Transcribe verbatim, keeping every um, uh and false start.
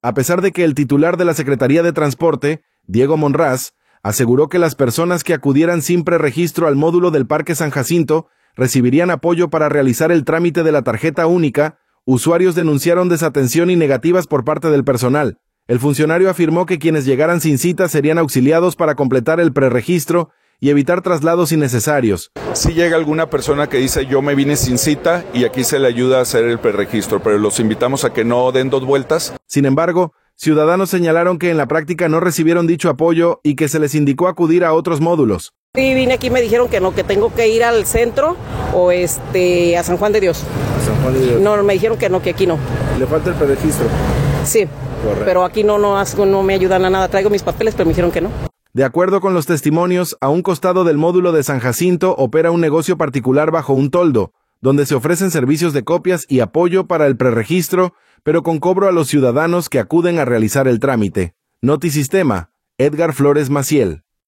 a pesar de que el titular de la Secretaría de Transporte, Diego Monraz, aseguró que las personas que acudieran sin preregistro al módulo del Parque San Jacinto recibirían apoyo para realizar el trámite de la tarjeta única. Usuarios denunciaron desatención y negativas por parte del personal. El funcionario afirmó que quienes llegaran sin cita serían auxiliados para completar el preregistro y evitar traslados innecesarios. Si llega alguna persona que dice yo me vine sin cita y aquí se le ayuda a hacer el preregistro, pero los invitamos a que no den dos vueltas. Sin embargo, ciudadanos señalaron que en la práctica no recibieron dicho apoyo y que se les indicó acudir a otros módulos. Sí, vine aquí y me dijeron que no, que tengo que ir al centro o este a San Juan de Dios. ¿A San Juan de Dios? No, me dijeron que no, que aquí no. ¿Le falta el preregistro? Sí, correcto. Pero aquí no, no, no me ayudan a nada. Traigo mis papeles, pero me dijeron que no. De acuerdo con los testimonios, a un costado del módulo de San Jacinto opera un negocio particular bajo un toldo, donde se ofrecen servicios de copias y apoyo para el preregistro, pero con cobro a los ciudadanos que acuden a realizar el trámite. Notisistema, Edgar Flores Maciel.